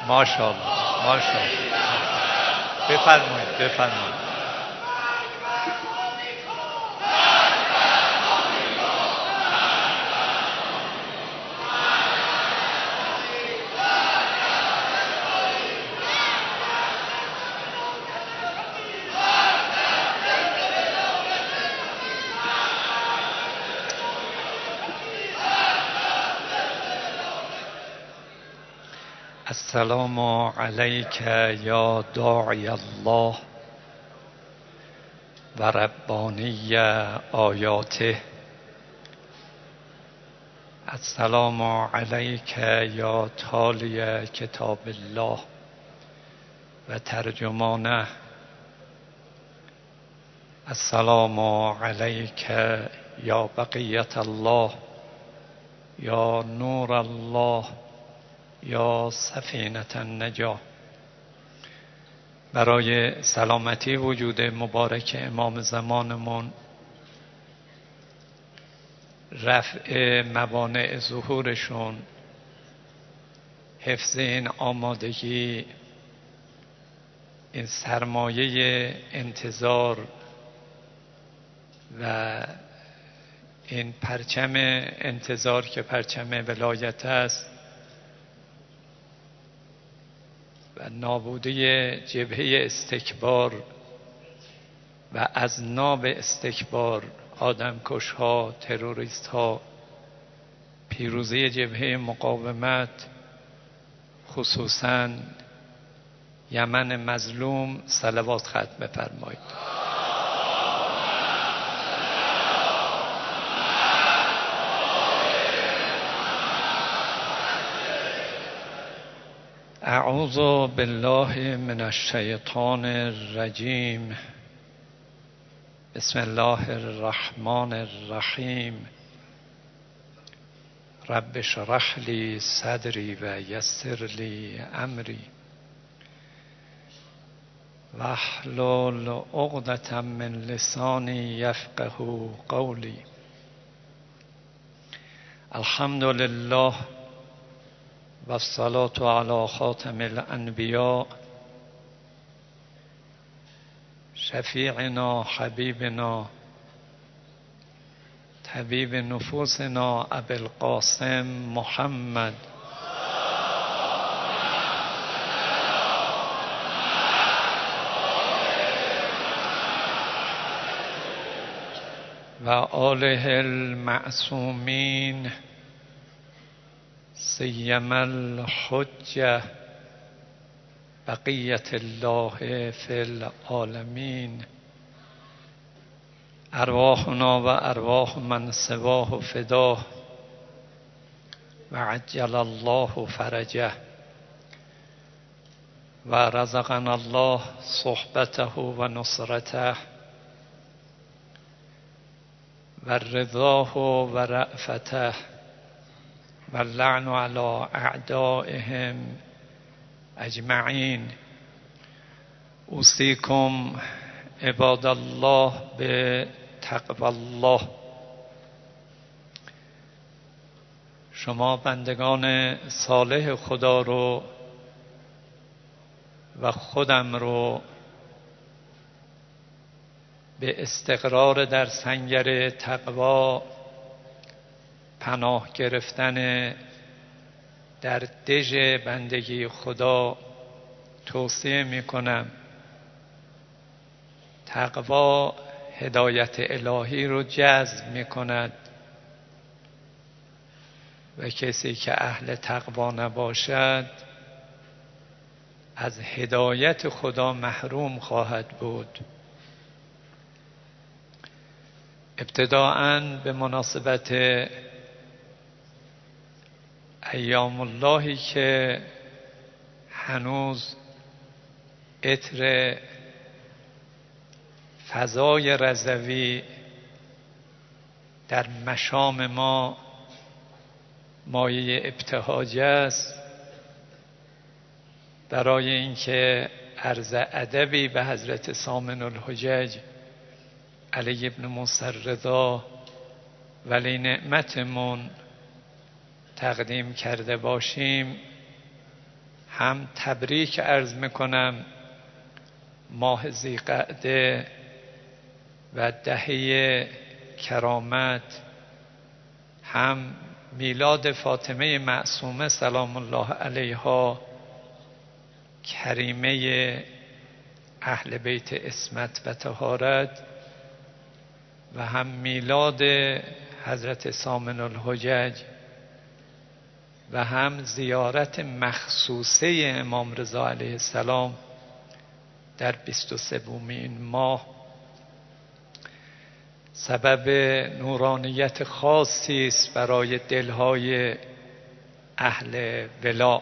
ماشاءالله ماشاءالله. بفرمایید. السلام علیک یا داعی الله و ربانی آیاته. السلام علیک یا تالی کتاب الله و ترجمانه. السلام علیک یا بقیت الله یا نور الله یا سفینة النجاة. برای سلامتی وجود مبارک امام زمانمون، رفع موانع ظهورشون، حفظ این آمادگی، این سرمایه انتظار و این پرچم انتظار که پرچم ولایت است و نابودی جبهه استکبار و اذناب استکبار، آدمکش ها، تروریست ها، پیروزی جبهه مقاومت، خصوصاً یمن مظلوم، صلوات ختم بفرمایید. اعوذ بالله من الشیطان الرجیم. بسم الله الرحمن الرحیم. رب اشرح لی صدری و یسر لی امری واحلل عقدة من لسانی یفقه قولی. الحمد لله و الصلاة علی خاتم الانبیاء شفیعنا حبیبنا طبیب نفوسنا ابی القاسم محمد و آله المعصومین سیما الحجة بقیت الله فی العالمین. ارواحنا و ارواح من سواه فداه و عجل الله فرجه و رزقنا الله صحبته و نصرته و رضاه و رأفته و اللعن علی اعدائهم اجمعین. اوصیکم عباد الله به تقوی الله. شما بندگان صالح خدا رو و خودم رو به استقرار در سنگر تقوی، پناه گرفتن در دژ بندگی خدا توصیه می کنم. تقوی هدایت الهی رو جذب می کند و کسی که اهل تقوی نباشد از هدایت خدا محروم خواهد بود. ابتداءً به مناسبت ایام اللهی که هنوز عطر فضای رضوی در مشام ما مایه ابتهاج است، برای اینکه عرض ادبی به حضرت سامن الحجج علی ابن موسی الرضا ولی نعمتمون تقدیم کرده باشیم، هم تبریک عرض میکنم ماه ذی‌قعده و دهه کرامت، هم میلاد فاطمه معصومه سلام الله علیها کریمه اهل بیت عصمت و طهارت، و هم میلاد حضرت ثامن الحجج و هم زیارت مخصوصه امام رضا علیه السلام در 23 این ماه سبب نورانیت خاصی است برای دلهای اهل ولا.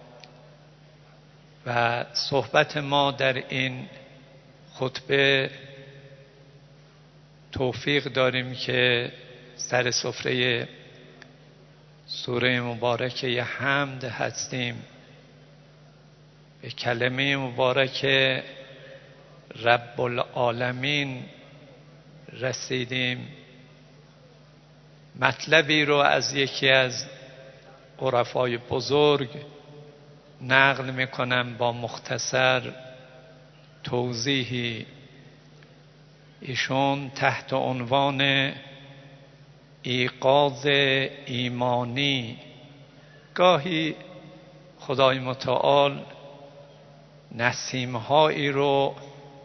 و صحبت ما در این خطبه توفیق داریم که سر سفره سوره مبارکه حمد هستیم، به کلمه مبارک رب العالمین رسیدیم. مطلبی رو از یکی از عرفای بزرگ نقل میکنم با مختصر توضیحی. ایشون تحت عنوان ایقاظ ایمانی، گاهی خدای متعال نسیم‌هایی رو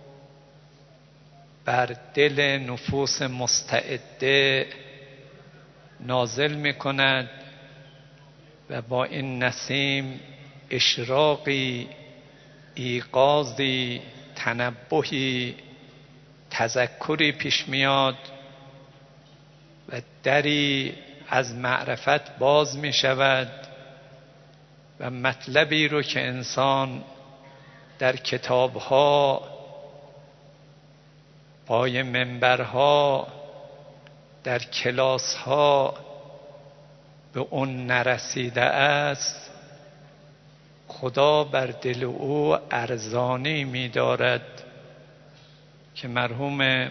بر دل نفوس مستعده نازل می‌کند و با این نسیم اشراقی، ایقاظی، تنبهی، تذکری پیش میاد و دری از معرفت باز می شود و مطلبی رو که انسان در کتابها، پای منبرها، در کلاسها به اون نرسیده است، خدا بر دل او ارزانی می دارد که مرحوم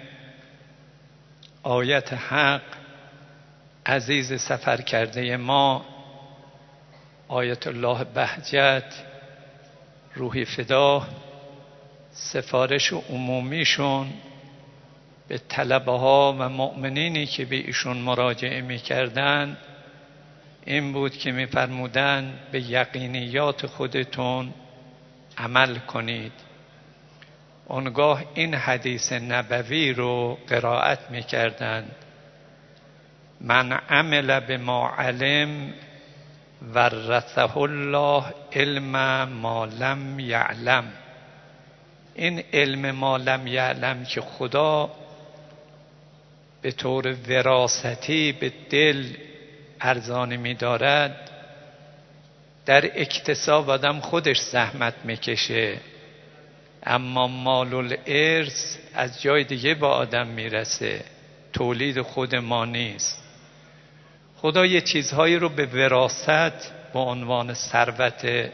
آیت حق عزیز سفر کرده ما آیت الله بهجت روحی فدا سفارش عمومیشون به طلبه ها و مؤمنینی که به ایشون مراجعه می‌کردند این بود که می‌فرمودند به یقینیات خودتون عمل کنید. اونگاه این حدیث نبوی رو قرائت می‌کردند: من عمل بما علم ورثه الله علم ما لم یعلم. این علم ما لم یعلم که خدا به طور وراثتی به دل ارزانی می‌دارد، در اکتساب آدم خودش زحمت میکشه، اما مال الارث از جای دیگه با آدم میرسه، تولید خود ما نیست. خدا یه چیزهایی رو به وراثت به عنوان ثروت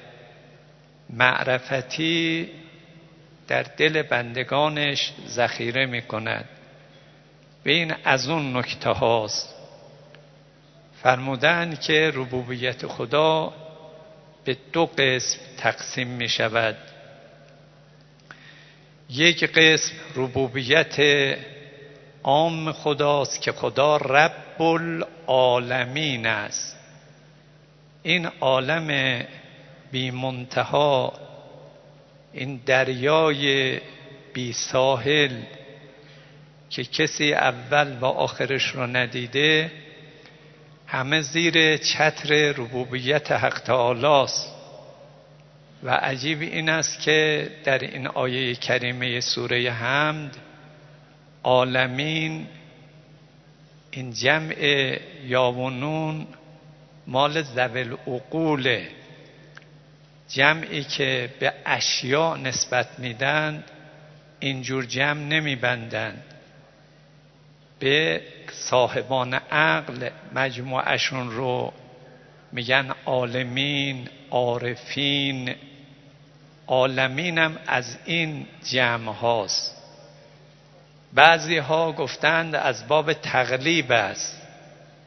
معرفتی در دل بندگانش ذخیره میکند. به این از اون نکته هاست. فرمودند که ربوبیت خدا به دو قسم تقسیم می شود. یک قسم ربوبیت عام خداست که خدا رب العالمین است. این عالم بی منتها، این دریای بی ساحل که کسی اول و آخرش رو ندیده، همه زیر چتر ربوبیت حق تعالی است. و عجیب این است که در این آیه کریمه سوره حمد عالمین، این جمع یا و نون مال ذوی العقول، جمعی که به اشیاء نسبت میدن اینجور جمع نمیبندند. به صاحبان عقل مجموعشون رو میگن عالمین، عارفین. عالمین هم از این جمع هاست. بعضی ها گفتند از باب تقلیب است،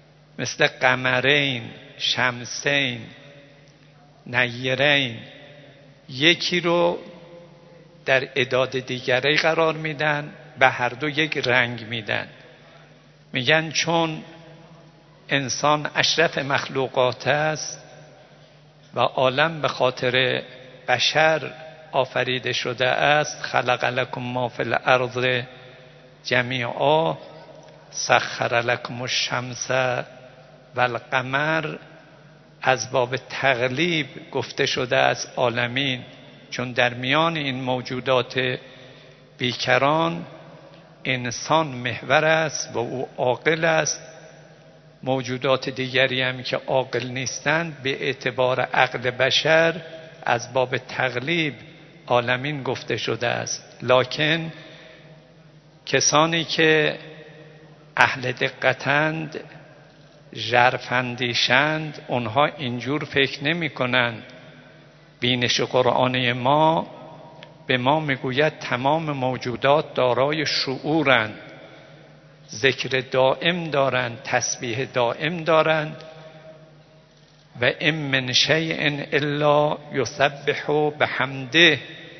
مثل قمرین، شمسین، نیرین. یکی رو در اعداد دیگری قرار میدن، به هر دو یک رنگ میدن. میگن چون انسان اشرف مخلوقات است و عالم به خاطر بشر آفریده شده است، خلق لکم ما فی الارض جمیعا سخر لکم الشمس و القمر، از باب تغلیب گفته شده از عالمین، چون در میان این موجودات بیکران انسان محور است و او عاقل است. موجودات دیگری هم که عاقل نیستند به اعتبار عقل بشر از باب تغلیب عالمین گفته شده است. لکن کسانی که اهل دقتند، ژرف‌اندیشند، اونها اینجور فکر نمی کنند. بینش قرآنی ما به ما میگوید تمام موجودات دارای شعورند، ذکر دائم دارند، تسبیح دائم دارند. و ان من شیء الا یسبح بحمده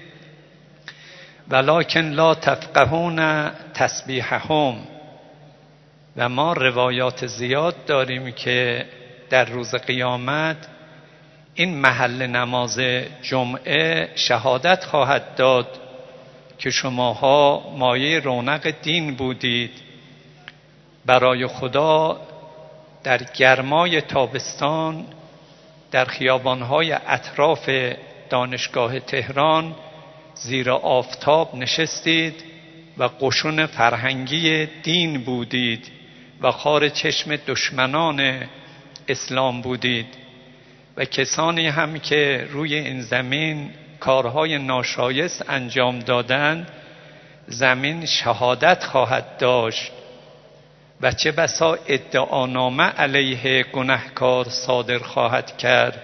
ولکن لا تفقهون تسبیحهم. و ما روایات زیاد داریم که در روز قیامت این محل نماز جمعه شهادت خواهد داد که شماها مایه رونق دین بودید، برای خدا در گرمای تابستان در خیابانهای اطراف دانشگاه تهران زیر آفتاب نشستید و قشون فرهنگی دین بودید و خار چشم دشمنان اسلام بودید. و کسانی هم که روی این زمین کارهای ناشایست انجام دادند، زمین شهادت خواهد داشت و چه بسا ادعانامه علیه گنهکار صادر خواهد کرد.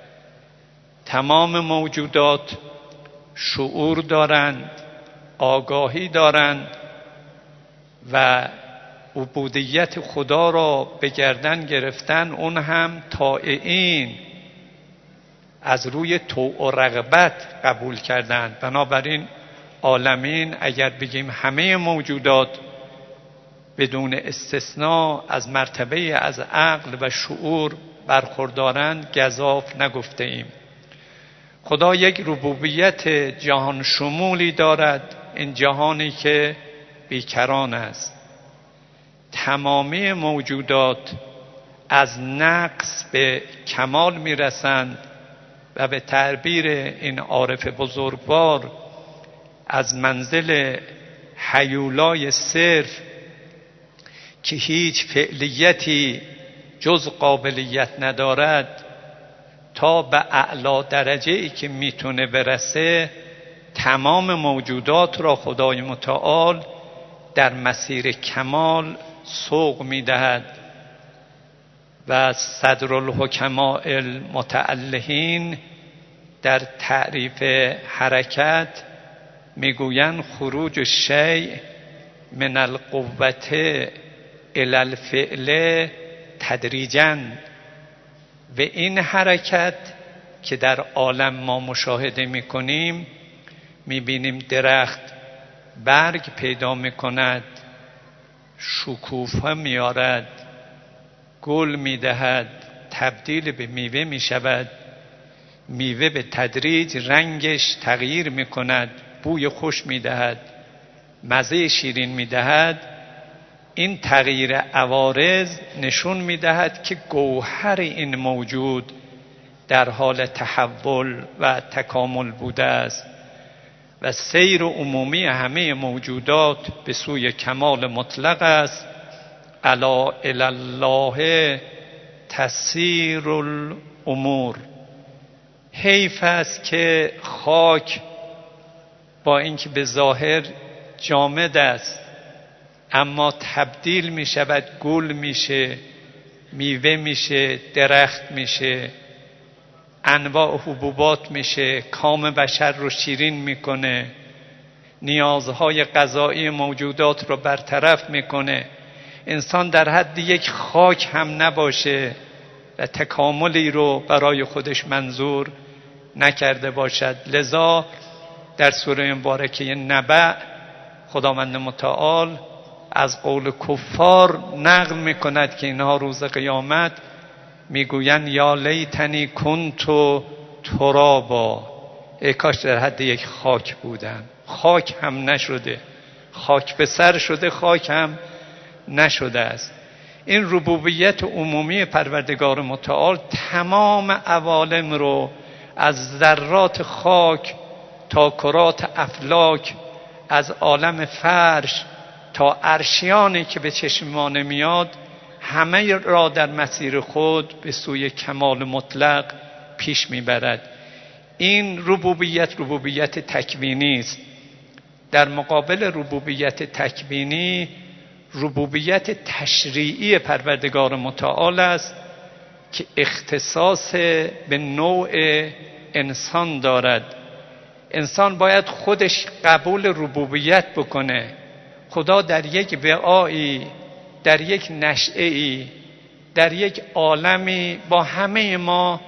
تمام موجودات شعور دارند، آگاهی دارند و عبودیت خدا را به گردن گرفتن، اون هم طائعین، از روی طوع و رغبت قبول کردند. بنابراین عالمین، اگر بگیم همه موجودات بدون استثناء از مرتبه از عقل و شعور برخوردارند، گزاف نگفته ایم. خدا یک ربوبیت جهان شمولی دارد، این جهانی که بیکران است. تمامی موجودات از نقص به کمال میرسند و به تعبیر این عارف بزرگوار از منزل هیولای صرف که هیچ فعلیتی جز قابلیت ندارد تا به اعلی درجه‌ای که میتونه برسه، تمام موجودات را خدای متعال در مسیر کمال سوق میدهد. و صدر الحکماء المتألهین در تعریف حرکت میگویند خروج الشیء من القوة الی الفعل تدریجاً. و این حرکت که در عالم ما مشاهده میکنیم، میبینیم درخت برگ پیدا میکند، شکوفه میارد، گل میدهد، تبدیل به میوه میشود، میوه به تدریج رنگش تغییر میکند، بوی خوش میدهد، مزه شیرین میدهد. این تغییر عوارض نشون میدهد که گوهر این موجود در حال تحول و تکامل بوده است و سیر عمومی همه موجودات به سوی کمال مطلق است. الا الی الله تسیر الامور. حیف است که خاک با اینکه به ظاهر جامد است اما تبدیل می شود، گل میشه، میوه میشه، درخت میشه، انواع حبوبات میشه، کام بشر رو شیرین میکنه، نیازهای غذایی موجودات رو برطرف میکنه. انسان در حد یک خاک هم نباشه و تکاملی رو برای خودش منظور نکرده باشد. لذا در سوره مبارکه نبأ خداوند متعال از قول کفار نقل میکند که اینها روز قیامت میگویند یا لیتنی کنت ترابا، ای کاش در حد یک خاک بودم. خاک هم نشده، خاک به سر شده، خاک هم نشده است. این ربوبیت عمومی پروردگار متعال تمام عوالم رو از ذرات خاک تا کرات افلاک، از عالم فرش تا عرشیانی که به چشم ما نمیاد، همه را در مسیر خود به سوی کمال مطلق پیش میبرد. این ربوبیت تکوینی است. در مقابل ربوبیت تکوینی ربوبیت تشریعی پروردگار متعال است که اختصاص به نوع انسان دارد. انسان باید خودش قبول ربوبیت بکنه. خدا در یک وعایی، در یک نشأه‌ای، در یک عالمی با همه ما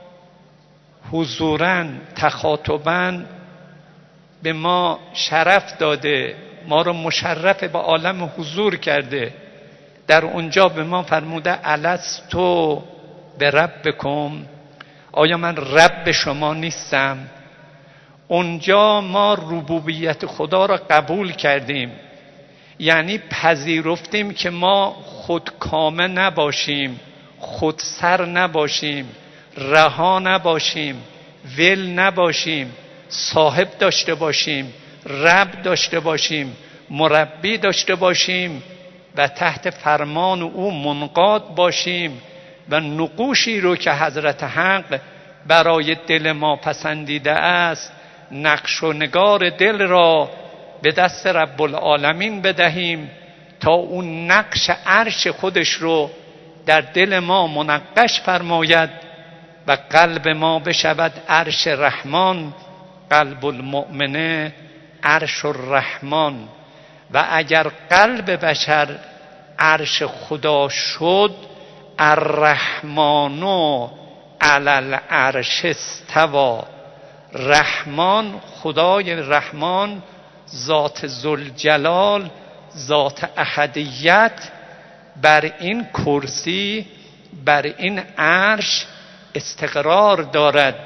حضوراً تخاطباً به ما شرف داده، ما رو مشرف به عالم حضور کرده. در اونجا به ما فرموده الستو به ربکم، آیا من رب شما نیستم؟ اونجا ما ربوبیت خدا را قبول کردیم، یعنی پذیرفتیم که ما خودکامه نباشیم، خودسر نباشیم، رها نباشیم، ول نباشیم، صاحب داشته باشیم، رب داشته باشیم، مربی داشته باشیم و تحت فرمان او منقاد باشیم و نقوشی رو که حضرت حق برای دل ما پسندیده است، نقش و نگار دل را به دست رب العالمین بدهیم تا اون نقش عرش خودش رو در دل ما منقش فرماید و قلب ما بشود عرش رحمان. قلب المؤمنه عرش الرحمن. و اگر قلب بشر عرش خدا شد، الرحمن علی العرش استوى. رحمان، خدای رحمان، ذات ذوالجلال، ذات احدیت، بر این کرسی، بر این عرش استقرار دارد.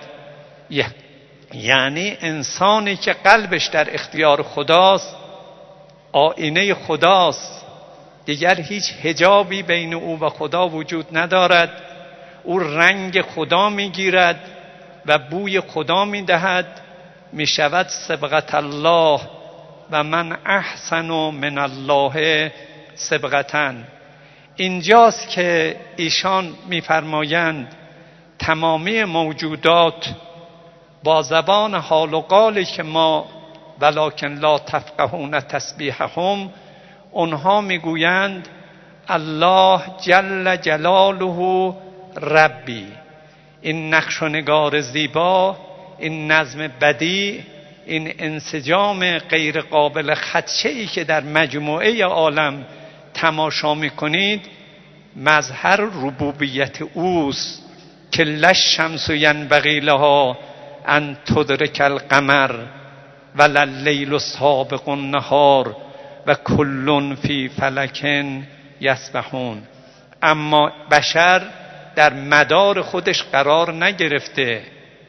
یعنی انسانی که قلبش در اختیار خداست، آینه خداست، دیگر هیچ حجابی بین او و خدا وجود ندارد. او رنگ خدا میگیرد و بوی خدا میدهد، میشود صبغت الله و من احسن من الله صبغة. اینجاست که ایشان میفرمایند تمامی موجودات با زبان حال و قالی که ما ولکن لا تفقهون تسبیحهم، اونها میگویند الله جل جلاله ربی. این نقش و نگار زیبا، این نظم بدیع، این انسجام غیر قابل خدشه‌ای که در مجموعه عالم تماشا میکنید، مظهر ربوبیت اوست که للشمس ینبغی لها ان تدرک القمر ولا اللیل سابق النهار و کل فی فلک یسبحون. اما بشر در مدار خودش قرار نگرفته.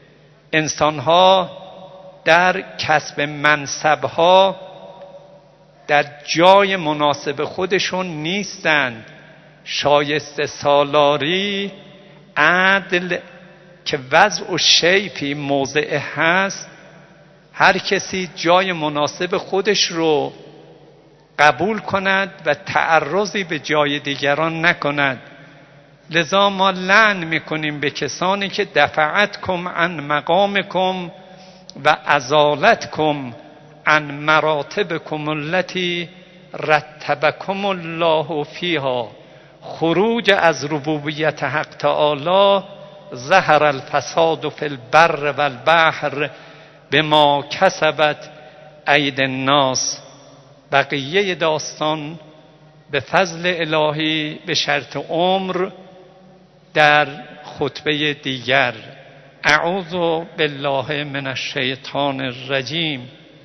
انسانها در کسب منصبها در جای مناسب خودشون نیستند. شایسته سالاری، عدل که وضع و شیء فی موضع هست، هر کسی جای مناسب خودش رو قبول کند و تعرضی به جای دیگران نکند. لذا ما لعن میکنیم به کسانی که دفعتکم عن مقامکم و ازالتکم عن مراتبکم التي رتبکم الله فیها. خروج از ربوبیت حق تعالی، ظهر الفساد فی البر والبحر بما کسبت اید الناس. بقیه داستان به فضل الهی به شرط عمر در خطبه دیگر اعوذ بالله من الشیطان الرجیم.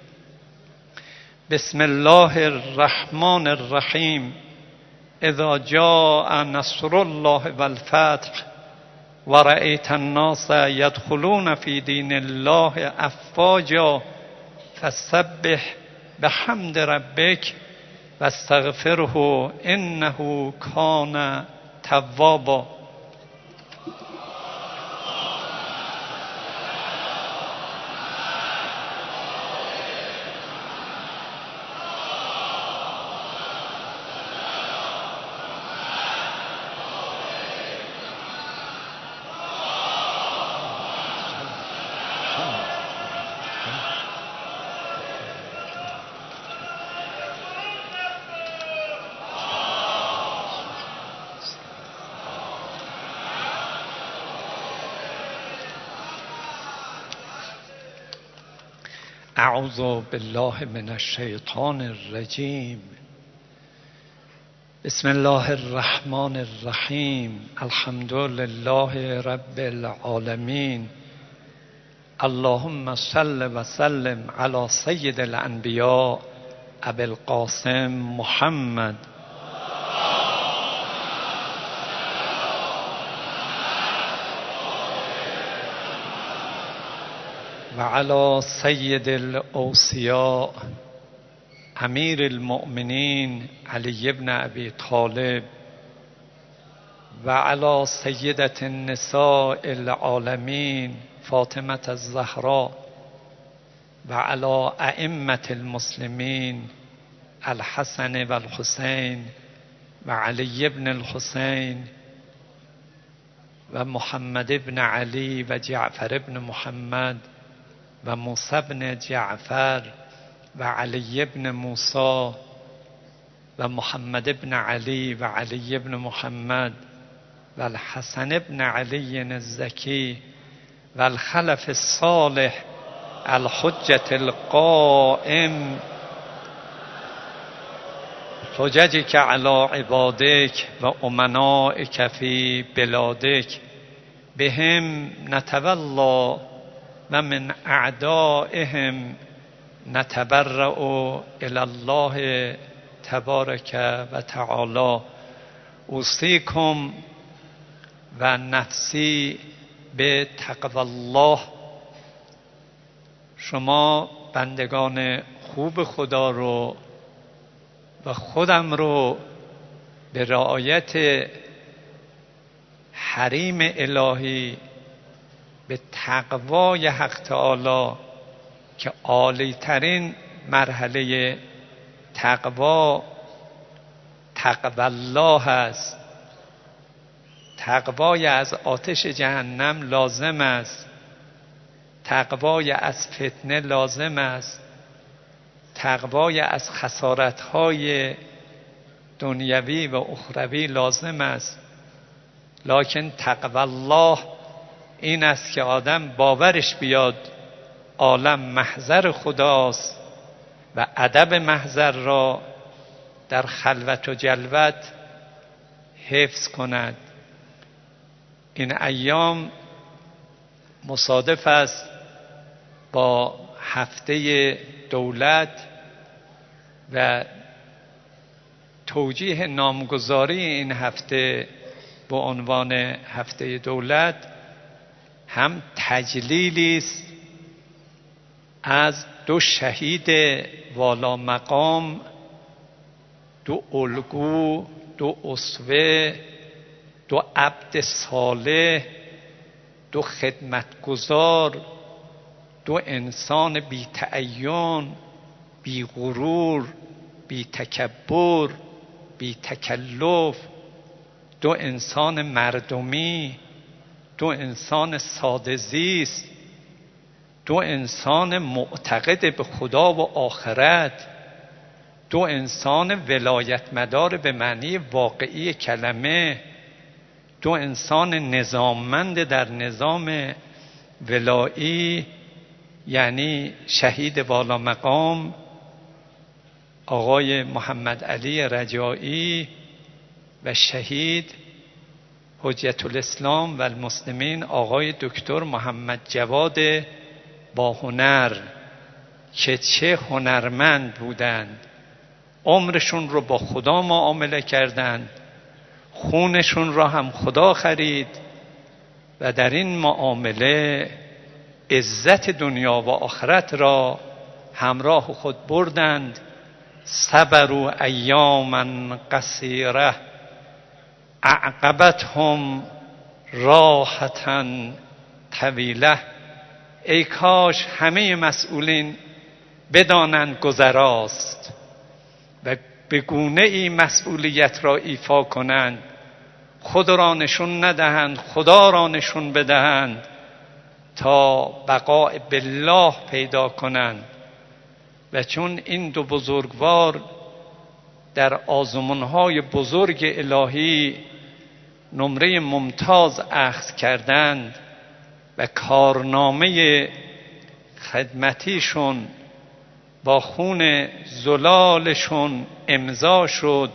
بسم الله الرحمن الرحیم. اذا جاء نصر الله والفتح ورأيت الناس يدخلون في دين الله افواجا فسبح بحمد ربك واستغفره انه كان توابا. اعوذ بالله من الشیطان الرجیم. بسم الله الرحمن الرحیم. الحمد لله رب العالمین. اللهم صل و سلم علی سید الانبیاء ابی القاسم محمد و علی سید الاوصیاء امیر المؤمنین علی ابن ابی طالب و علی سیدة النساء العالمین فاطمة الزهراء و علی ائمة المسلمین الحسن و الحسین و علی ابن الحسین و محمد ابن علی و جعفر ابن محمد و موسی بن جعفر و علی ابن موسی و محمد ابن علی و علی ابن محمد و الحسن ابن علی الزکی و الخلف الصالح الحجة القائم حججك على عبادك و امنائك في بلادك بهم نتولى و من اعدائهم نتبرأ الى الله تبارک و تعالی. اوصیکم و نفسی به تقوی الله. شما بندگان خوب خدا رو و خودم رو به رعایت حریم الهی، به تقوای حق تعالی که عالی ترین مرحله تقوا الله است. تقوای از آتش جهنم لازم است. تقوای از فتنه لازم است. تقوای از خسارت‌های دنیوی و اخروی لازم است. لکن تقوی الله این است که آدم باورش بیاد عالم محضر خداست و ادب محضر را در خلوت و جلوت حفظ کند. این ایام مصادف است با هفته دولت و توجیه نامگذاری این هفته به عنوان هفته دولت هم تجلیلی است از دو شهید والا مقام، دو الگو، دو اسوه، دو عبد صالح، دو خدمتگزار، دو انسان بی تعین، بی غرور، بی تکبر، بی تکلف، دو انسان مردمی، دو انسان ساده زیست، دو انسان معتقد به خدا و آخرت، دو انسان ولایت مدار به معنی واقعی کلمه، دو انسان نظاممند در نظام ولایی، یعنی شهید والا مقام آقای محمد علی رجایی و شهید حجت الاسلام و المسلمین آقای دکتر محمد جواد با هنر که چه هنرمند بودند، عمرشون رو با خدا معامله کردند، خونشون را هم خدا خرید و در این معامله عزت دنیا و آخرت را همراه خود بردند. صبروا ایاما قصیره اعقبتهم راحة طویله. ای کاش همه مسئولین بدانند گذراست و به گونه ای مسئولیت را ایفا کنند، خود را نشون ندهند، خدا را نشون بدهند تا بقاء بالله پیدا کنند. و چون این دو بزرگوار در آزمون‌های بزرگ الهی نمره ممتاز اخذ کردند و کارنامه خدمتیشون با خون زلالشون امضا شد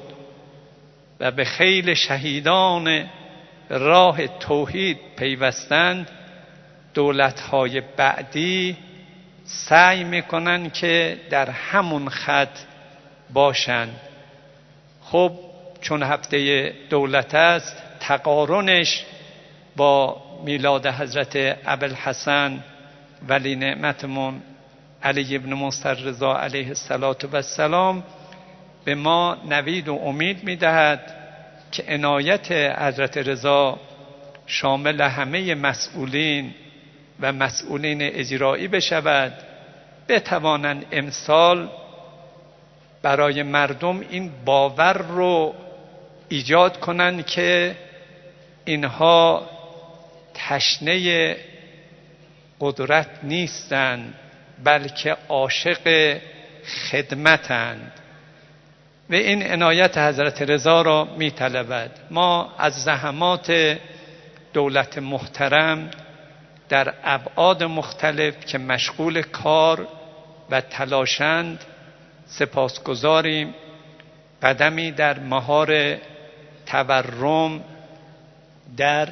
و به خیل شهیدان راه توحید پیوستند، دولت‌های بعدی سعی میکنن که در همون خط باشند. خب چون هفته دولت است، تقارنش با میلاد حضرت ابوالحسن ولی نعمتمون علی ابن موسی رضا علیه السلام به ما نوید و امید میدهد که عنایت حضرت رضا شامل همه مسئولین و مسئولین اجرایی بشود، بتوانند امسال برای مردم این باور رو ایجاد کنند که اینها تشنه قدرت نیستند بلکه عاشق خدمتند و این عنایت حضرت رضا را می‌طلبد. ما از زحمات دولت محترم در ابعاد مختلف که مشغول کار و تلاشند سپاسگزاریم. قدمی در مهار تورم، در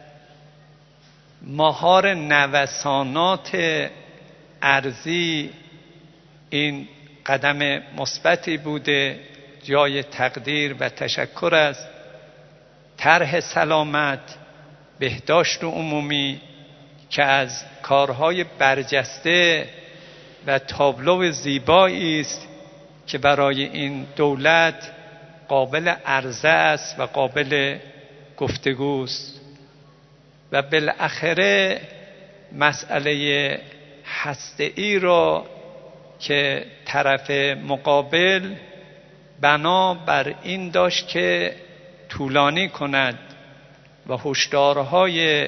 مهار نوسانات ارضی، این قدم مثبتی بوده، جای تقدیر و تشکر است. طرح سلامت، بهداشت عمومی که از کارهای برجسته و تابلو زیبایی است که برای این دولت قابل عرضه است و قابل گفتگوست. و بالاخره مسئله هسته‌ای را که طرف مقابل بنا بر این داشت که طولانی کند و هشدارهای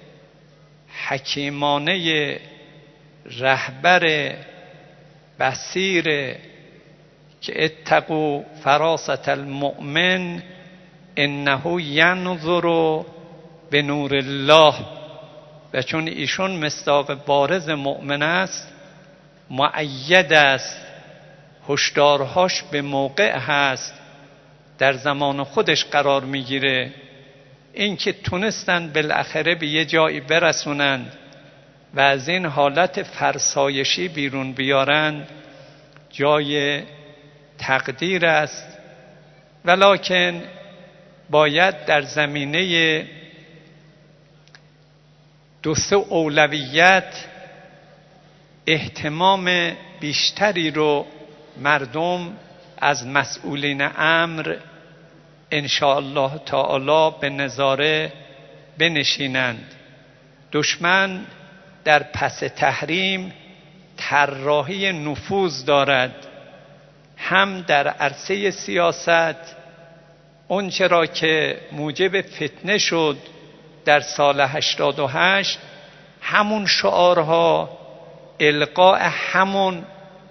حکیمانه رهبر بصیر که اتقوا فراست المؤمن انه ینظر به نور الله، و چون ایشون مصداق بارز مؤمن است، مؤید است، هشدارهاش به موقع هست، در زمان خودش قرار میگیره. این که تونستن بالاخره به یه جایی برسونند و از این حالت فرسایشی بیرون بیارند جای تقدیر است، ولکن باید در زمینه دو سه اولویت اهتمام بیشتری رو مردم از مسئولین امر ان شاء الله تعالی به نظاره بنشینند. دشمن در پس تحریم طراحی نفوذ دارد، هم در عرصه سیاست، اون چرا که موجب فتنه شد در سال 88، همون شعارها، القاء همون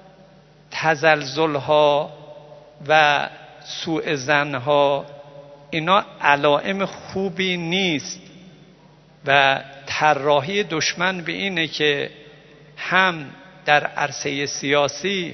تزلزلها و سوء ظنها، اینا علائم خوبی نیست و طراحی دشمن به اینه که هم در عرصه سیاسی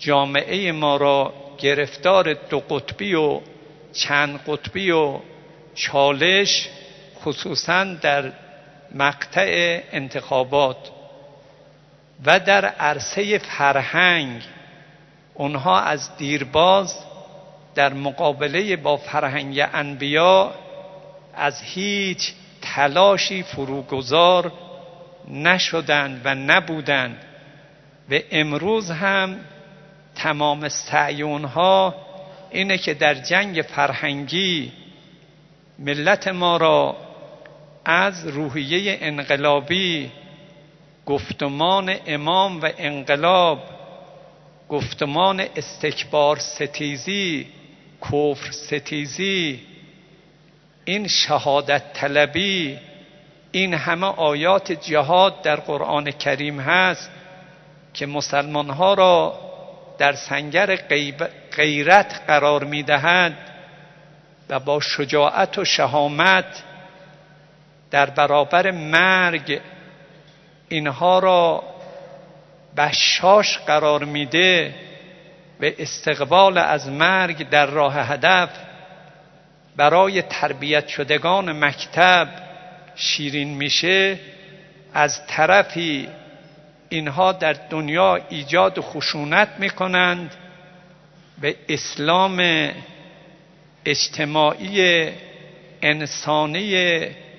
جامعه ما را گرفتار دو قطبی و چند قطبی و چالش خصوصاً در مقطع انتخابات و در عرصه فرهنگ اونها از دیرباز در مقابله با فرهنگ انبیا از هیچ تلاشی فروگذار نشدند و نبودند و امروز هم تمام سعی اونها اینه که در جنگ فرهنگی ملت ما را از روحیه انقلابی، گفتمان امام و انقلاب، گفتمان استکبار ستیزی، کفر ستیزی، این شهادت طلبی، این همه آیات جهاد در قرآن کریم هست که مسلمان ها را در سنگر غیرت قرار می‌دهد و با شجاعت و شهامت در برابر مرگ اینها را بشاش قرار میده و استقبال از مرگ در راه هدف برای تربیت شدگان مکتب شیرین میشه. از طرفی اینها در دنیا ایجاد خشونت میکنند و اسلام اجتماعی انسانی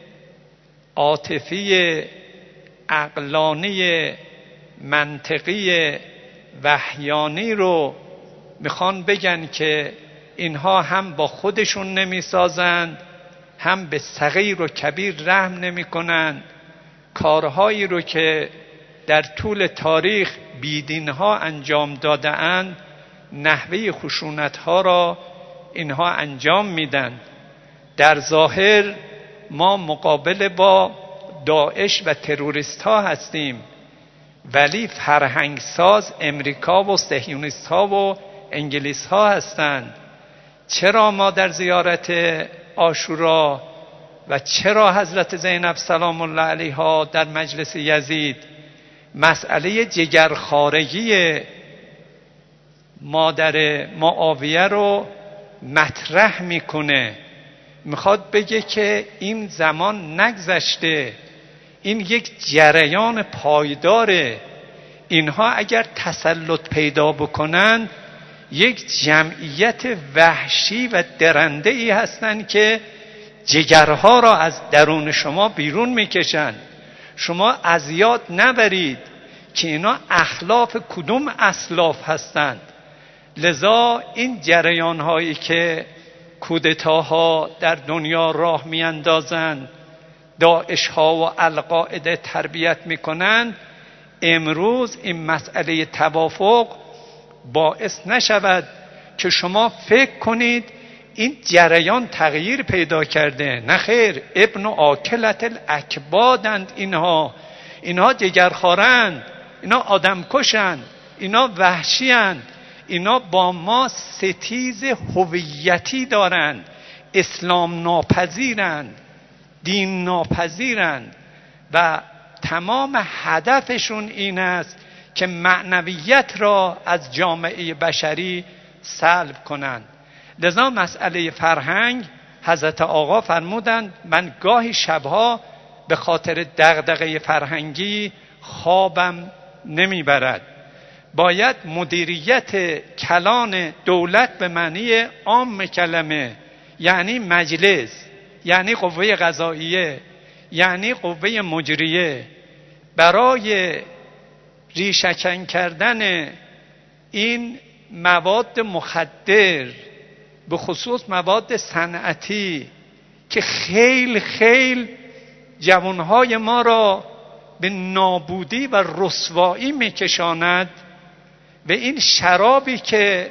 عاطفی عقلانی منطقی وحیانی رو میخوان بگن که اینها هم با خودشون نمیسازند، هم به صغیر و کبیر رحم نمیکنند. کارهایی رو که در طول تاریخ بیدینها انجام داده‌اند، نحوه خشونتها را اینها انجام میدن. در ظاهر ما مقابل با داعش و تروریست ها هستیم، ولی فرهنگ ساز امریکا و صهیونیست ها و انگلیس ها هستند. چرا ما در زیارت عاشورا و چرا حضرت زینب سلام الله علیها در مجلس یزید مسئله جگرخوارگی مادر معاویه رو مطرح میکنه؟ میخواد بگه که این زمان نگذشته، این یک جریان پایداره. اینها اگر تسلط پیدا بکنن یک جمعیت وحشی و درنده ای هستند که جگرها را از درون شما بیرون میکشن. شما از یاد نبرید که اینا اخلاف کدوم اسلاف هستند. لذا این جریان هایی که کودتاها در دنیا راه میاندازند، داعش ها و القاعده تربیت میکنند، امروز این مسئله توافق باعث نشود که شما فکر کنید این جریان تغییر پیدا کرده. نه خیر، ابن آکلت الاکبادند. اینها جگرخوارند، اینا آدم کشند، اینا وحشیند، اینا با ما ستیز هویتی دارند، اسلام ناپذیرند، دین ناپذیرند و تمام هدفشون این است که معنویت را از جامعه بشری سلب کنند. لذا مسئله فرهنگ، حضرت آقا فرمودند من گاهی شبها به خاطر دغدغه فرهنگی خوابم نمیبرد. باید مدیریت کلان دولت به معنی عام کلمه، یعنی مجلس، یعنی قوه قضاییه، یعنی قوه مجریه، برای ریشه‌کن کردن این مواد مخدر، به خصوص مواد صنعتی که خیل جوانهای ما را به نابودی و رسوایی میکشاند، و این شرابی که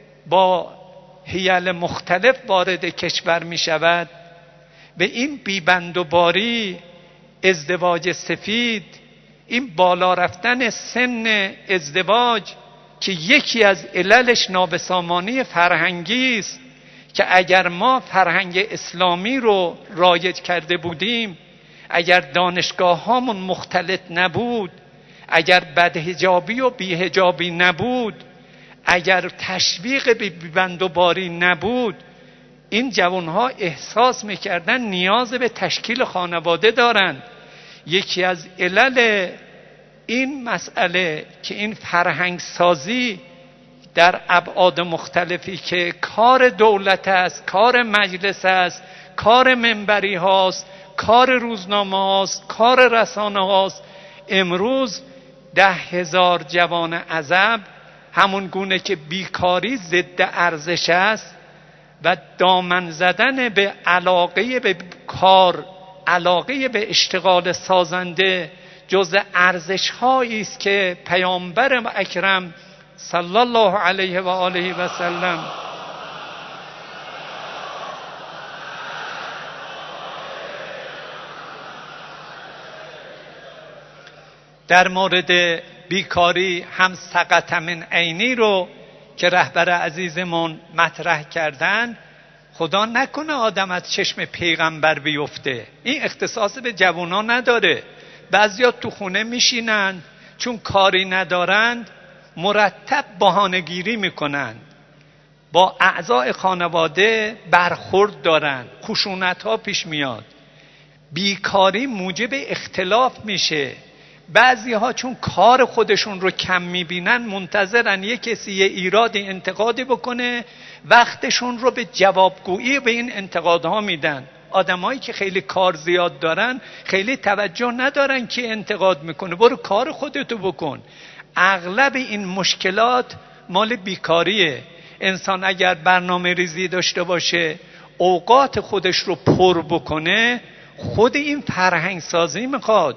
با حیل مختلف وارد کشور می شود، و این بیبندوباری، ازدواج سفید، این بالا رفتن سن ازدواج که یکی از عللش نابسامانی فرهنگی است، که اگر ما فرهنگ اسلامی رو رایج کرده بودیم، اگر دانشگاه هامون مختلط نبود، اگر بدحجابی و بیحجابی نبود، اگر تشویق به بیبندوباری نبود، این جوانها احساس میکردن نیاز به تشکیل خانواده دارند. یکی از علل این مسئله که این فرهنگ سازی در ابعاد مختلفی که کار دولت است، کار مجلس است، کار منبری هاست، کار روزنامه هاست، کار رسانه هاست، امروز 10,000 جوان عزب همون گونه که بیکاری ضد ارزش است و دامن زدن به علاقه به کار، علاقه به اشتغال سازنده جز ارزش هایی است که پیامبر اکرم صلی الله علیه و آله و سلم در مورد بیکاری هم سقط من عینی رو که رهبر عزیزمون مطرح کردن، خدا نکنه آدم از چشم پیغمبر بیفته. این اختصاص به جوونا نداره. بعضیا تو خونه میشینن چون کاری ندارند مرتب بهانه‌گیری میکنن، با اعضای خانواده برخورد دارن، خشونت ها پیش میاد. بیکاری موجب اختلاف میشه. بعضی ها چون کار خودشون رو کم میبینن منتظرن یک کسی یه ایرادی انتقادی بکنه، وقتشون رو به جوابگویی به این انتقادها میدن. آدمایی که خیلی کار زیاد دارن خیلی توجه ندارن که انتقاد میکنه، برو کار خودتو بکن. اغلب این مشکلات مال بیکاریه. انسان اگر برنامه ریزی داشته باشه، اوقات خودش رو پر بکنه، خود این فرهنگ سازی میخواد.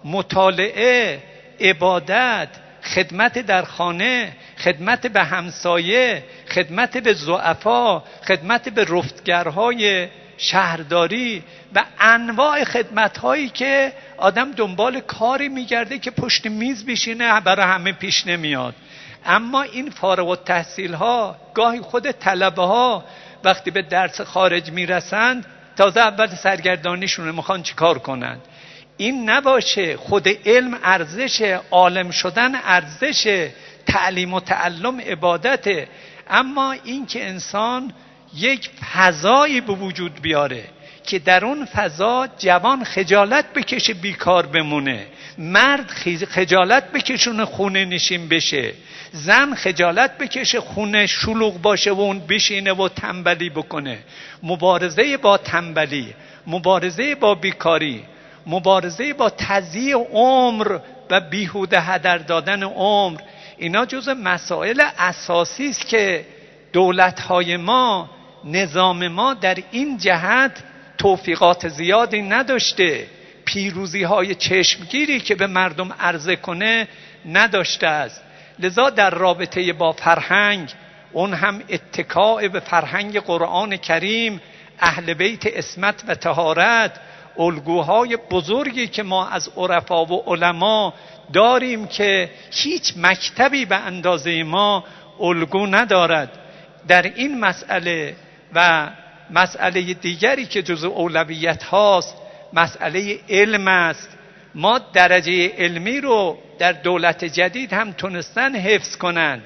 مطالعه، عبادت، خدمت در خانه، خدمت به همسایه، خدمت به ضعفا، خدمت به رفتگرهای شهرداری و انواع خدمت‌هایی که آدم دنبال کاری میگرده که پشت میز بشینه برای همه پیش نمیاد. اما این فارغ التحصیل ها، گاهی خود طلبه ها وقتی به درس خارج میرسند تازه اول سرگردانیشونه میخوان چی کار کنند. این نباشه. خود علم ارزش، عالم شدن ارزش، تعلیم و تعلم عبادته. اما این که انسان یک فضایی به وجود بیاره که در اون فضا جوان خجالت بکشه بیکار بمونه، مرد خجالت بکشونه خونه نشین بشه، زن خجالت بکشه خونه شلوغ باشه و اون بشینه و تنبلی بکنه. مبارزه با تنبلی، مبارزه با بیکاری، مبارزه با تضییع عمر و بیهوده هدر دادن عمر، اینا جزء مسائل اساسی است که دولت‌های ما، نظام ما در این جهت توفیقات زیادی نداشته، پیروزی‌های چشمگیری که به مردم عرضه کنه نداشته است. لذا در رابطه با فرهنگ، اون هم اتکاء به فرهنگ قرآن کریم، اهل بیت عصمت و طهارت، الگوهای بزرگی که ما از عرفا و علما داریم که هیچ مکتبی به اندازه ما الگو ندارد. در این مسئله و مسئله دیگری که جزو اولویت هاست مسئله علم است. ما درجه علمی رو در دولت جدید هم تونستن حفظ کنند،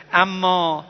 اما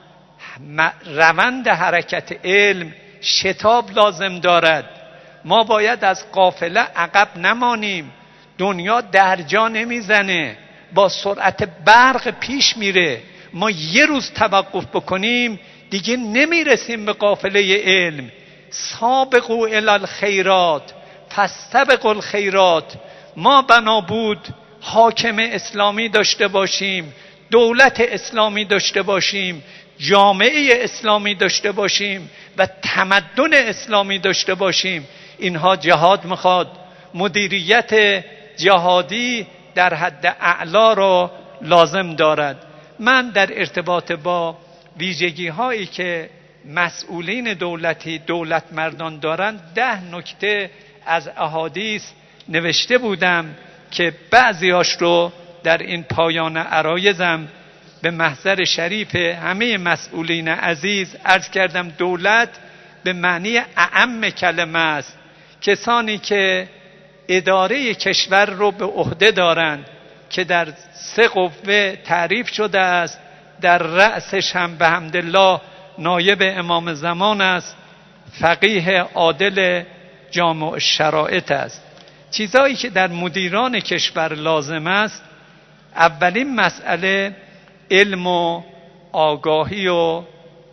روند حرکت علم شتاب لازم دارد. ما باید از قافله عقب نمانیم. دنیا درجا نمیزنه، با سرعت برق پیش میره. ما یه روز توقف بکنیم دیگه نمیرسیم به قافله علم. سابقوا الی الخیرات فاستبقوا الخیرات. ما بنا بود حاکم اسلامی داشته باشیم، دولت اسلامی داشته باشیم، جامعه اسلامی داشته باشیم و تمدن اسلامی داشته باشیم. اینها جهاد میخواد. مدیریت جهادی در حد اعلا رو لازم دارد. من در ارتباط با ویژگی هایی که مسئولین دولتی، دولت مردان دارند 10 نکته از احادیث نوشته بودم که بعضیاش رو در این پایان عرایزم به محضر شریف همه مسئولین عزیز عرض کردم. دولت به معنی اعم کلمه است. کسانی که اداره کشور رو به عهده دارند که در 3 قوه تعریف شده است، در رأسش هم به حمدالله نایب امام زمان است، فقیه عادل جامع شرایط است. چیزایی که در مدیران کشور لازم است، اولین مسئله علم و آگاهی و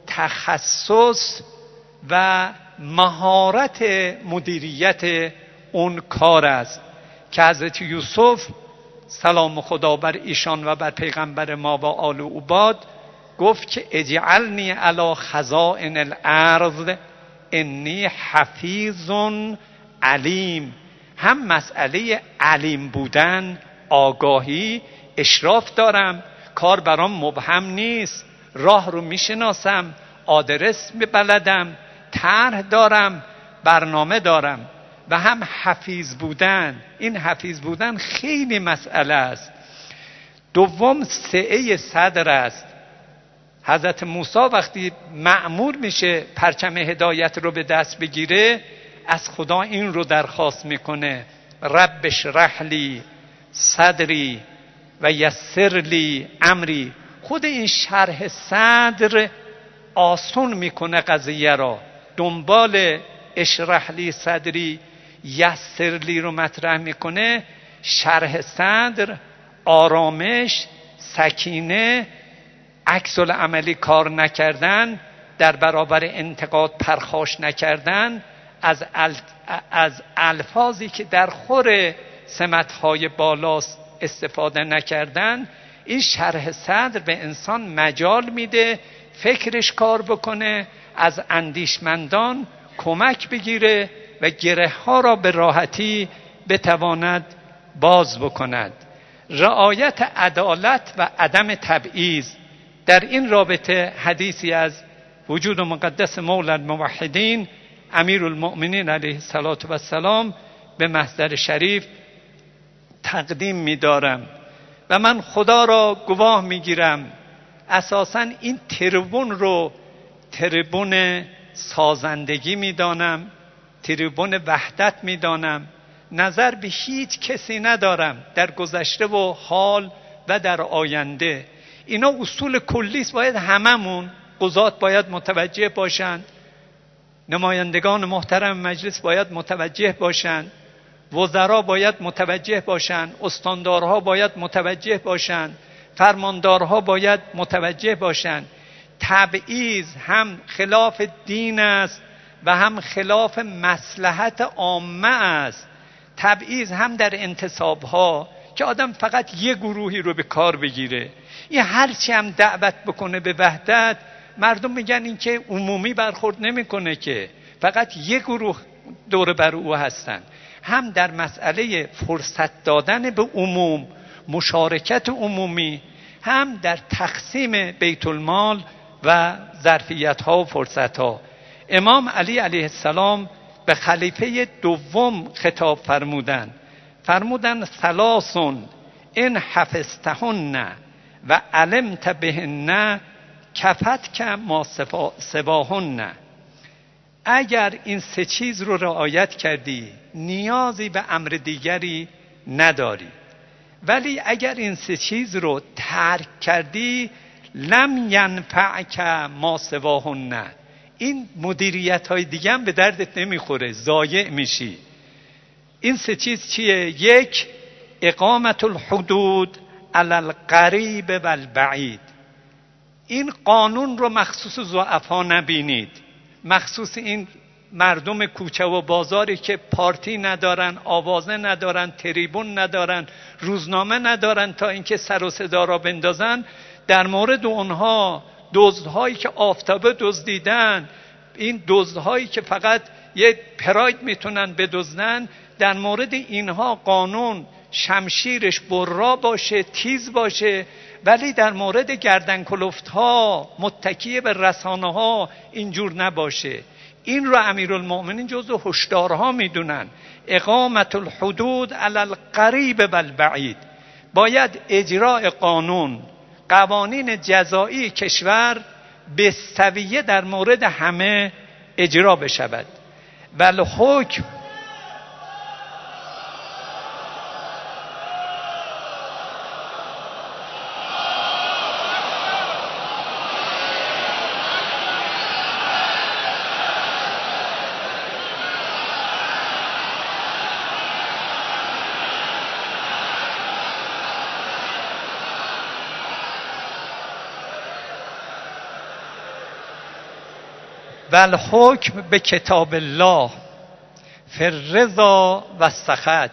تخصص و مهارت مدیریت اون کار است که حضرت یوسف سلام خدا بر ایشان و بر پیغمبر ما و آل او باد گفت که اجعلنی علی خزائن الارض انی حفیظ علیم. هم مسئله علیم بودن، آگاهی، اشراف دارم، کار برام مبهم نیست، راه رو میشناسم، آدرس بلدم، طرح دارم، برنامه دارم. و هم حفیظ بودن، این حفیظ بودن خیلی مسئله است. دوم سعه صدر است. حضرت موسی وقتی مأمور میشه پرچم هدایت رو به دست بگیره، از خدا این رو درخواست میکنه: رب اشرح لی صدری و یسر لی امری. خود این شرح صدر آسون میکنه قضیه را. دنبال اشرح لی صدری یسر لی رو مطرح میکنه. شرح صدر، آرامش، سکینه، عکس العملی کار نکردن، در برابر انتقاد پرخاش نکردن، از الفاظی که در خور سمتهای بالاست استفاده نکردن. این شرح صدر به انسان مجال میده فکرش کار بکنه، از اندیشمندان کمک بگیره و گره ها را به راحتی بتواند باز بکند. رعایت عدالت و عدم تبعیض. در این رابطه حدیثی از وجود مقدس مولا الموحدین امیرالمؤمنین علیه السلام به محضر شریف تقدیم می‌دارم و من خدا را گواه می‌گیرم اساساً این تریبون رو تریبون سازندگی می‌دانم، تریبون وحدت می‌دانم. نظر به هیچ کسی ندارم در گذشته و حال و در آینده. اینا اصول کلی است، باید هممون، قضات باید متوجه باشند، نمایندگان محترم مجلس باید متوجه باشند، وزرا باید متوجه باشند، استاندارها باید متوجه باشند، فرماندارها باید متوجه باشند. تبعیض هم خلاف دین است و هم خلاف مصلحت عامه است. تبعیض هم در انتصابها که آدم فقط یک گروهی رو به کار بگیره. این هرچی هم دعوت بکنه به وحدت، مردم میگن این که عمومی برخورد نمیکنه، که فقط یک گروه دور بر او هستن. هم در مسئله فرصت دادن به عموم، مشارکت عمومی، هم در تقسیم بیت المال و ظرفیت ها و فرصت ها. امام علی علیه السلام به خلیفه دوم خطاب فرمودن ثلاثون ان حفظتهن و علمت بهن کفت ما سواهن. اگر این سه چیز رو رعایت کردی نیازی به امر دیگری نداری، ولی اگر این سه چیز رو ترک کردی لم ینفعک ما سواهن، این مدیریت های دیگه هم به دردت نمیخوره، ضایع میشی. این سه چیز چیه؟ یک، اقامت الحدود علی القریب و البعید. این قانون رو مخصوص ضعفا نبینید، مخصوص این مردم کوچه و بازاری که پارتی ندارن، آوازه ندارن، تریبون ندارن، روزنامه ندارن تا اینکه سر و صدا را بندازن. در مورد اونها، دزدهایی که آفتابه دزدیدن، این دزدهایی که فقط یه پراید میتونن بدزدن، در مورد اینها قانون شمشیرش برا باشه، تیز باشه، ولی در مورد گردن کلفت ها، متکی به رسانه ها اینجور نباشه. این رو امیرالمؤمنین جزو هشدارها میدونن. اقامت الحدود علی القریب و البعید. باید اجراء قوانین جزایی کشور به سویه در مورد همه اجرا بشود. والحکم و الحکم به کتاب الله فی الرضا و السخط.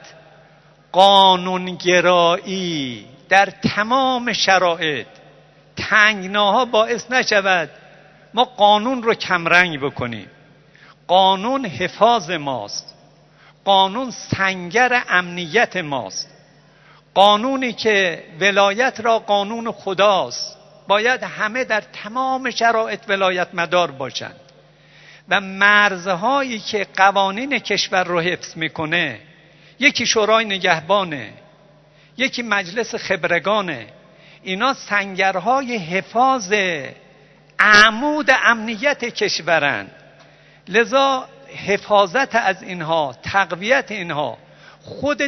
قانونگرایی در تمام شرایط، تنگناها باعث نشود ما قانون رو کمرنگ بکنیم. قانون حفاظ ماست، قانون سنگر امنیت ماست. قانونی که ولایت را قانون خداست، باید همه در تمام شرایط ولایت مدار باشند و مرزهایی که قوانین کشور رو حفظ میکنه، یکی شورای نگهبانه، یکی مجلس خبرگانه، اینا سنگرهای حفاظ عمود امنیت کشورند. لذا حفاظت از اینها، تقویت اینها، خود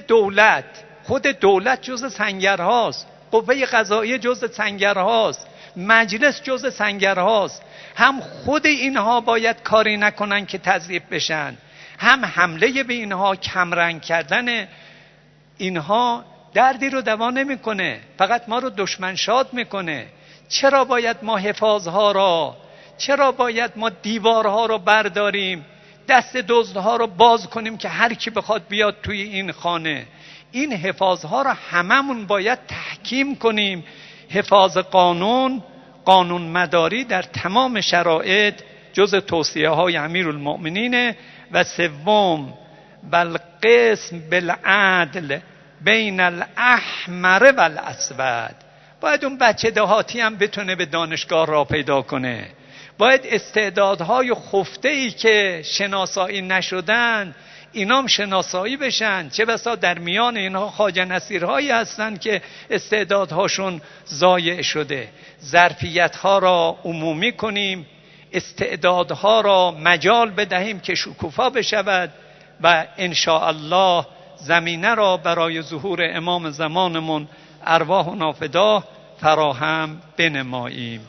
دولت جز سنگرهاست، قوه قضاییه جز سنگرهاست، مجلس جز سنگرهاست. هم خود اینها باید کاری نکنن که تضعیف بشن، هم حمله به اینها، کمرنگ کردن اینها دردی رو دوا نمیکنه، فقط ما رو دشمن شاد میکنه. چرا باید ما حفاظها را، چرا باید ما دیوارها رو برداریم، دست دزدها رو باز کنیم که هر کی بخواد بیاد توی این خانه؟ این حفاظها رو هممون باید تحکیم کنیم. حفاظ قانون، قانون مداری در تمام شرایط جز توصیه های امیرالمؤمنین. و سوم بالقسم بالعدل بین الاحمر و الاسود. باید اون بچه دهاتی هم بتونه به دانشگاه را پیدا کنه. باید استعدادهای خفته‌ای که شناسایی نشدن اینام شناسایی بشن. چه بسا در میان اینها خواجه نصیرهایی هستن که استعدادهاشون ضایع شده. ظرفیتها را عمومی کنیم، استعدادها را مجال بدهیم که شکوفا بشود و انشاءالله زمینه را برای ظهور امام زمانمون ارواح نافدا فراهم بنماییم.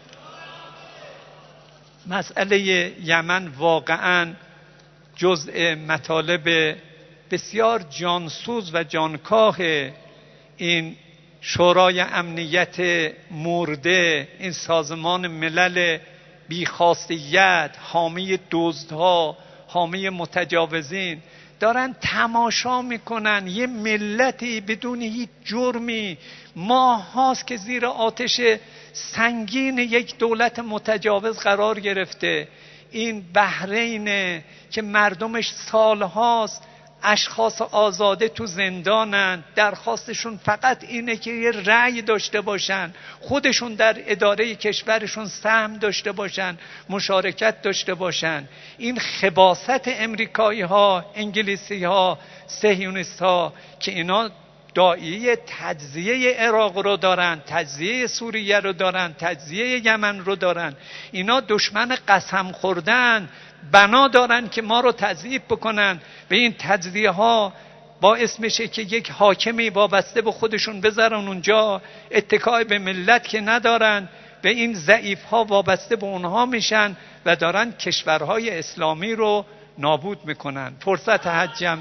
مسئله یمن واقعاً جزء مطالب بسیار جانسوز و جانکاه این شورای امنیت مرده، این سازمان ملل بیخواستیت، حامی دزدها، حامی متجاوزین دارن تماشا میکنن. یه ملتی بدون هیچ جرمی ماه هاست که زیر آتش سنگین یک دولت متجاوز قرار گرفته. این بحرین که مردمش سالهاست اشخاص آزاده تو زندانن، درخواستشون فقط اینه که یه رأی داشته باشن، خودشون در اداره کشورشون سهم داشته باشن، مشارکت داشته باشن. این خباثت امریکایی ها، انگلیسی ها، صهیونیست ها که اینا داعیه تجزیه عراق رو دارن، تجزیه سوریه رو دارن، تجزیه یمن رو دارن، اینا دشمن قسم خوردن بنا دارن که ما رو تضعیف بکنن و این تجزیه ها باعث میشه که یک حاکمی وابسته به خودشون بذارن اونجا، اتکای به ملت که ندارن و این ضعیف ها وابسته به اونها میشن و دارن کشورهای اسلامی رو نابود میکنن. فرصت حجم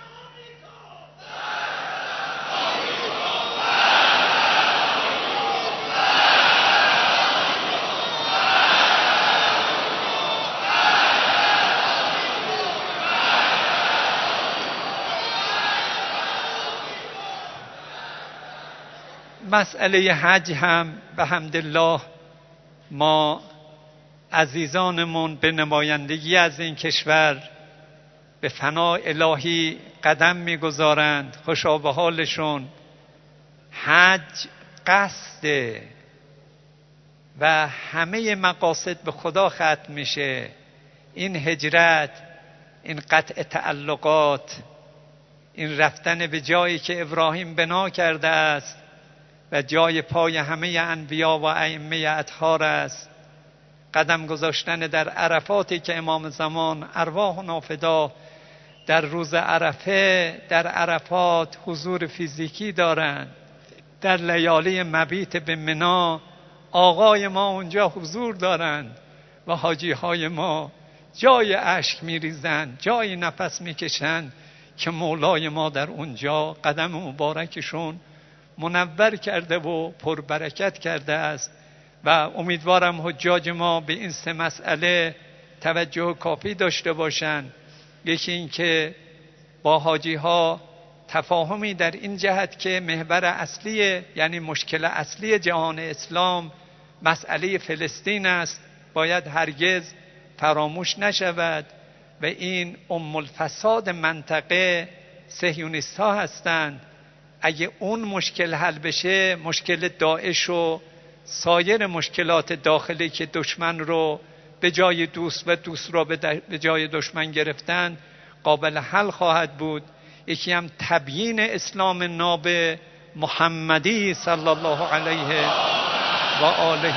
مسئله حج هم به حمدالله ما عزیزانمون به نمایندگی از این کشور به فنای الهی قدم میگذارند. خوشا به حالشون. حج قصده و همه مقاصد به خدا ختم میشه. این هجرت، این قطع تعلقات، این رفتن به جایی که ابراهیم بنا کرده است و جای پای همه انبیا و ائمه اطهار است، قدم گذاشتن در عرفاتی که امام زمان ارواح نافدا در روز عرفه در عرفات حضور فیزیکی دارند. در لیالی مبیت به منا آقای ما اونجا حضور دارند و حاجی های ما جای اشک میریزند، جای نفس میکشند که مولای ما در اونجا قدم مبارکشون منور کرده و پربرکت کرده است. و امیدوارم حجاج ما به این سه مسئله توجه کافی داشته باشند. یکی این که با حاجی ها تفاهمی در این جهت که محور اصلی، یعنی مشکل اصلی جهان اسلام مسئله فلسطین است، باید هرگز فراموش نشود و این ام الفساد منطقه صهیونیست ها هستند. اگه اون مشکل حل بشه، مشکل داعش و سایر مشکلات داخلی که دشمن رو به جای دوست و دوست را به جای دشمن گرفتن قابل حل خواهد بود. یکی هم تبیین اسلام ناب محمدی صلی الله علیه و آله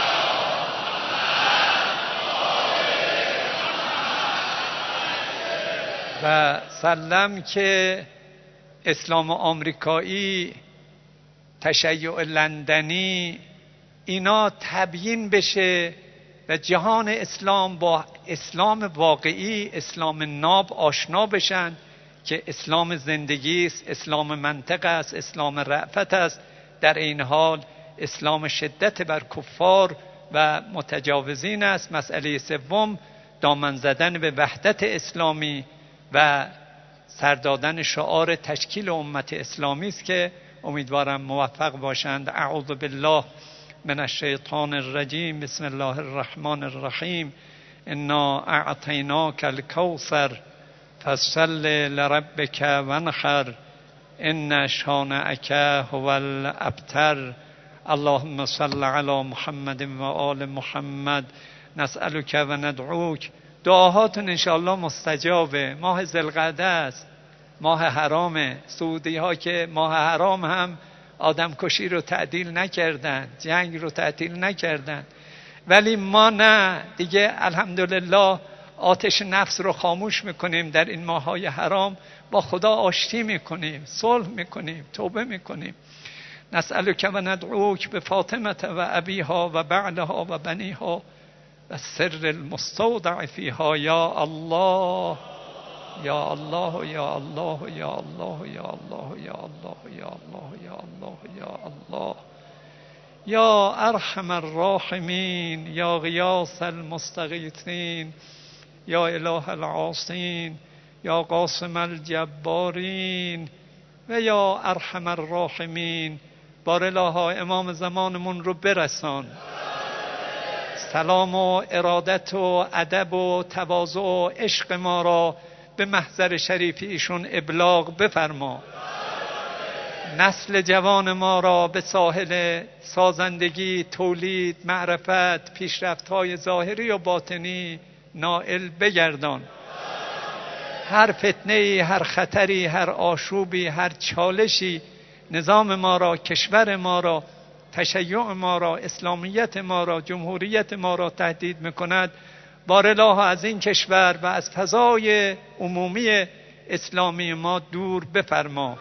و سلم که اسلام آمریکایی، تشیع لندنی، اینا تبیین بشه و جهان اسلام با اسلام واقعی، اسلام ناب آشنا بشن که اسلام زندگی است، اسلام منطق است، اسلام رأفت است، در این حال اسلام شدت بر کفار و متجاوزین است. مسئله سوم دامن زدن به وحدت اسلامی و سردادن شعار تشکیل امت اسلامی است که امیدوارم موفق باشند. اعوذ بالله من الشیطان الرجیم. بسم الله الرحمن الرحیم. انا اعطیناک الکوثر فصل لربک وانحر ان شانئک هو الابتر. اللهم صل علی محمد و آل محمد. نسألک و ندعوک. دعاهاتون انشاءالله مستجابه. ماه ذوالقعده است، ماه حرامه. سعودی ها که ماه حرام هم آدم کشی رو تعدیل نکردن، جنگ رو تعدیل نکردن، ولی ما نه دیگه. الحمدلله آتش نفس رو خاموش میکنیم در این ماههای حرام، با خدا آشتی میکنیم، صلح میکنیم، توبه میکنیم. نسألک و ندعوک به فاطمه و ابیها و بعلها و بنیها و سر المستودع فیها. یا الله یا الله یا الله یا الله یا الله یا الله یا الله یا الله یا الله یا ارحم الراحمین یا غیاث المستغیثین یا اله العاصین یا قاسم الجبارین و یا ارحم الراحمین. بارالها امام زمانمون رو برسان. سلام و ارادت و ادب و تواضع و عشق ما را به محضر شریف ایشون ابلاغ بفرما. نسل جوان ما را به ساحل سازندگی، تولید، معرفت، پیشرفت‌های ظاهری و باطنی نائل بگردان. هر فتنه‌ای، هر خطری، هر آشوبی، هر چالشی نظام ما را، کشور ما را، تشیع ما را، اسلامیت ما را، جمهوریت ما را تهدید میکند، بارالله از این کشور و از فضای عمومی اسلامی ما دور بفرما.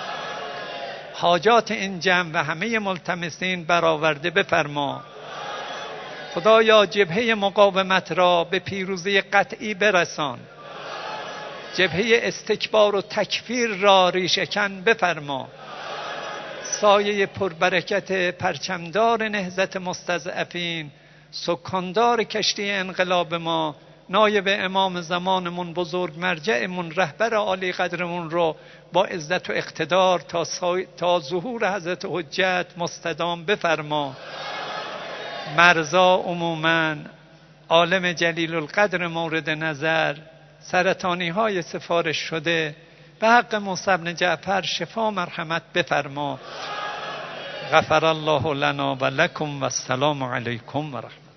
حاجات این جمع و همه ملتمسین برآورده بفرما. خدایا جبهه مقاومت را به پیروزی قطعی برسان. جبهه استکبار و تکفیر را ریشه‌کن بفرما. سایه پربرکت پرچمدار نهضت مستضعفین، سکاندار کشتی انقلاب ما، نایب امام زمانمون، بزرگ مرجعمون، رهبر عالی قدرمون رو با عزت و اقتدار تا ظهور حضرت حجت مستدام بفرما. مرزا عموماً، عالم جلیل القدر مورد نظر، سرطانی های سفارش شده، به حق موسی بن جعفر شفا مرحمت بفرما. غفر الله لنا و لکم و السلام علیکم و رحمت